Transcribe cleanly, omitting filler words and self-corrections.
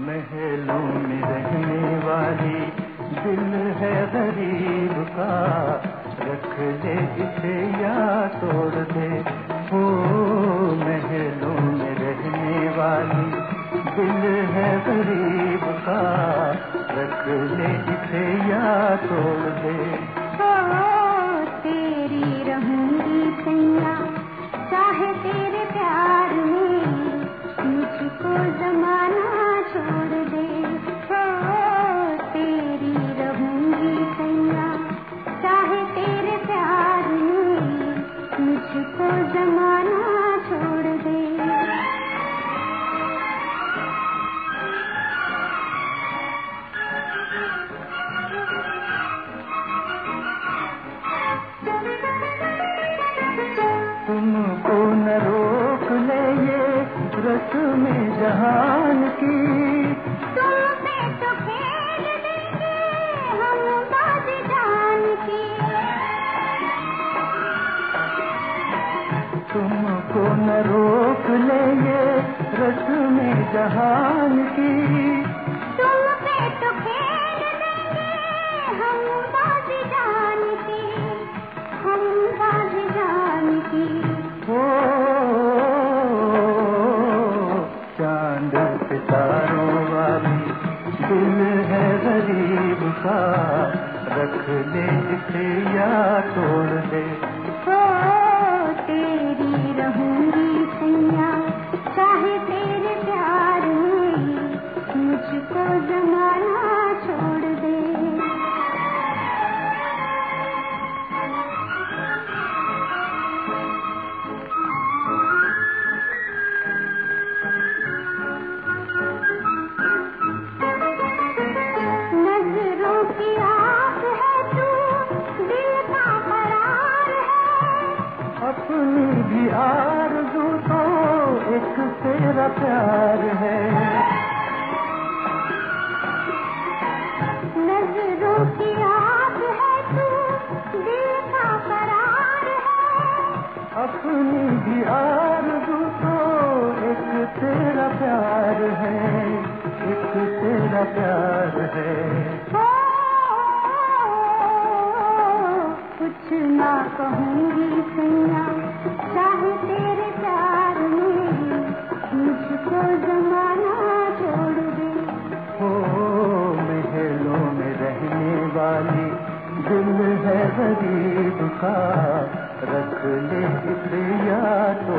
महलों में रहने वाली दिल है गरीब का, रख ले इसे या तोड़ दे। हो महलों में रहने वाली दिल है गरीब का, रख ले इसे या तोड़ दे। हो तेरी रहूंगी सैया, चाहे तेरे प्यार में मुझको जमाना छोड़ दे। हो तेरी रहूंगी सैया, चाहे तेरे प्यार में मुझको जमाना छोड़ दे। तुमको न रोक ले ये रस में जहान की, तुम पे तो खेल देंगे हम बाज जान की। तुमको न रोक ले ये रस में जहान की, तुम पे तो खेल देंगे हम बाज जान की, हम बाज जान की। हो चांद सितारों वाली दिल है गरीब का, रख ले इसे या तोड़ दे। हो तेरी रहूंगी सैया, चाहे तेरे प्यार में मुझको जमाना छोड़ दे। नजरों की आस है तू, दिल का करार है। अपनी भी आरज़ू तो एक तेरा प्यार है। नजरों की आस है तू, दिल का करार है। अपनी भी आरज़ू तो एक तेरा प्यार है, एक तेरा प्यार है। हो कुछ ना कहूंगी सैया, चाहे तेरे प्यार में मुझको जमाना छोड़ दे। हो महलों में रहने वाली दिल है गरीब का, रख ले इसे या तो